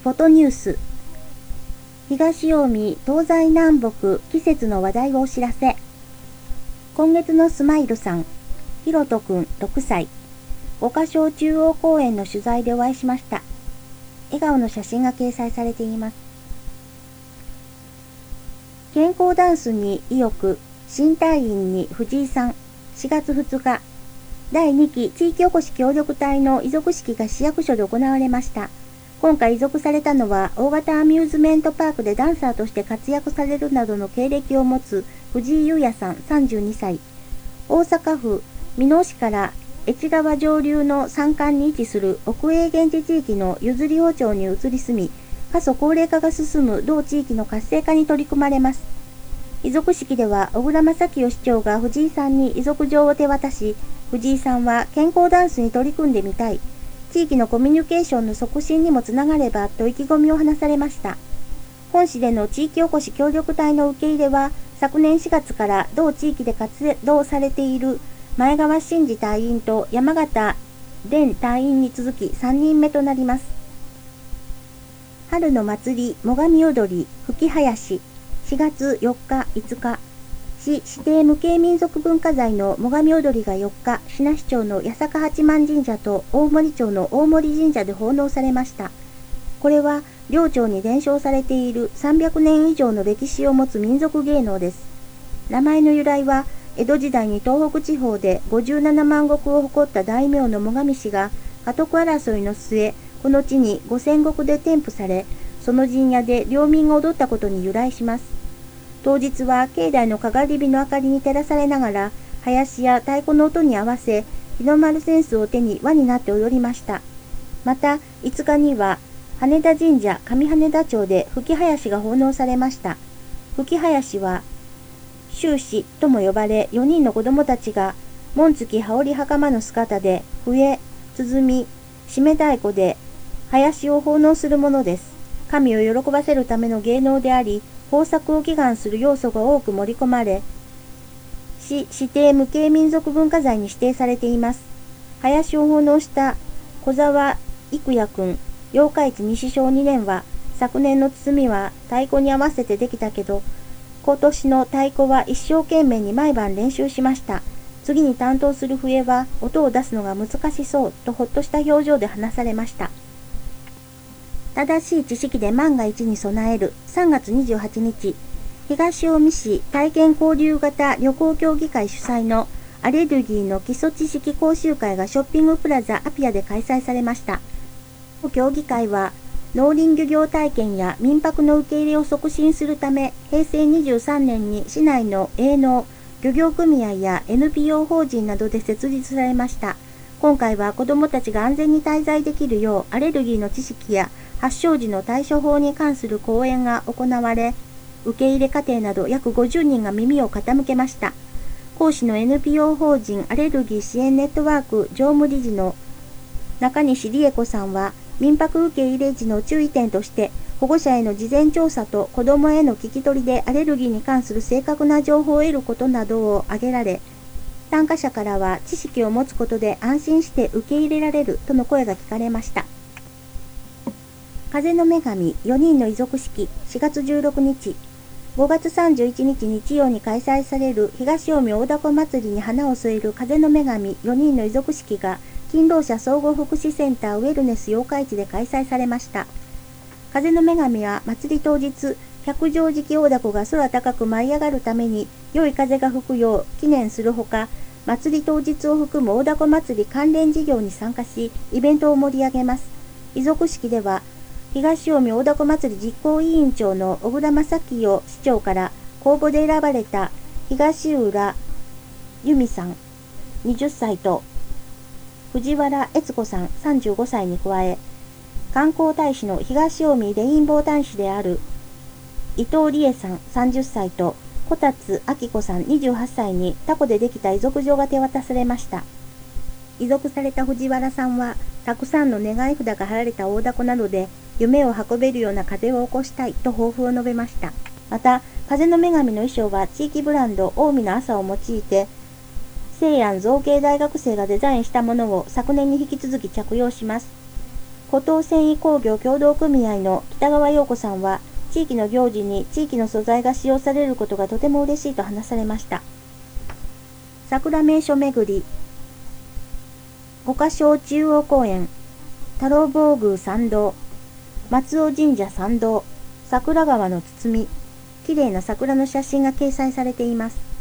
フォトニュース。東近江、東西南北、季節の話題をお知らせ。今月のスマイルさん、ひろとくん6歳、五箇小中央公園の取材でお会いしました。笑顔の写真が掲載されています。健康ダンスに意欲、新隊員に藤井さん、4月2日、第2期地域おこし協力隊の委属式が市役所で行われました。今回委属されたのは、大型アミューズメントパークでダンサーとして活躍されるなどの経歴を持つ藤井優也さん32歳。大阪府箕面市から越川上流の山間に位置する奥永源地地域の譲り尾町に移り住み、過疎高齢化が進む同地域の活性化に取り組まれます。委属式では、小倉正清市長が藤井さんに委属状を手渡し、藤井さんは健康ダンスに取り組んでみたい。地域のコミュニケーションの促進にもつながればと意気込みを話されました。本市での地域おこし協力隊の受け入れは、昨年4月から同地域で活動されている前川真司隊員と山形蓮隊員に続き3人目となります。春の祭り、最上踊り、吹囃子、4月4日、5日、市指定無形民族文化財の最上踊りが4日、信濃町の八坂八幡神社と大森町の大森神社で奉納されました。これは、両町に伝承されている300年以上の歴史を持つ民族芸能です。名前の由来は、江戸時代に東北地方で57万石を誇った大名の最上氏が、家督争いの末、この地に5000石で添付され、その陣屋で領民が踊ったことに由来します。当日は境内のかがり火の明かりに照らされながら、囃子や太鼓の音に合わせ、日の丸扇子を手に輪になって踊りました。また、5日には、羽田神社上羽田町で吹囃子が奉納されました。吹囃子は、終始とも呼ばれ、4人の子供たちが、紋付き羽織袴の姿で、笛、鼓、締め太鼓で、囃子を奉納するものです。神を喜ばせるための芸能であり、豊作を祈願する要素が多く盛り込まれ、市指定無形民族文化財に指定されています。囃子を奉納した小沢育也くん、八日市西小2年は、昨年の包みは太鼓に合わせてできたけど、今年の太鼓は一生懸命に毎晩練習しました。次に担当する笛は音を出すのが難しそうとほっとした表情で話されました。正しい知識で万が一に備える3月28日、東近江市体験交流型旅行協議会主催のアレルギーの基礎知識講習会がショッピングプラザアピアで開催されました。協議会は農林漁業体験や民泊の受け入れを促進するため、平成23年に市内の営農、漁業組合や NPO 法人などで設立されました。今回は子どもたちが安全に滞在できるようアレルギーの知識や発症時の対処法に関する講演が行われ、受け入れ過程など約50人が耳を傾けました。講師の NPO 法人アレルギー支援ネットワーク常務理事の中西理恵子さんは、民泊受け入れ時の注意点として、保護者への事前調査と子どもへの聞き取りでアレルギーに関する正確な情報を得ることなどを挙げられ、参加者からは知識を持つことで安心して受け入れられるとの声が聞かれました。風の女神4人の委属式4月16日、5月31日日曜に開催される東近江大凧祭りに花を添える風の女神4人の委属式が勤労者総合福祉センターウェルネス八日市で開催されました。風の女神は祭り当日、百畳敷大凧が空高く舞い上がるために良い風が吹くよう記念するほか、祭り当日を含む大凧祭り関連事業に参加し、イベントを盛り上げます。委属式では、東近江大凧祭り実行委員長の小倉正清市長から公募で選ばれた東浦由美さん20歳と藤原悦子さん35歳に加え、観光大使の東近江レインボー大使である伊藤理恵さん30歳と小達明子さん28歳にタコでできた委属状が手渡されました。委属された藤原さんは、たくさんの願い札が貼られた大凧などで、夢を運べるような風を起こしたいと抱負を述べました。また、風の女神の衣装は地域ブランド近江の朝を用いて、西安造形大学生がデザインしたものを昨年に引き続き着用します。 湖東繊維工業協同組合の北川陽子さんは、地域の行事に地域の素材が使用されることがとても嬉しいと話されました。桜名所巡り、五箇荘中央公園、太郎坊宮参道、松尾神社参道、桜川の堤、きれいな桜の写真が掲載されています。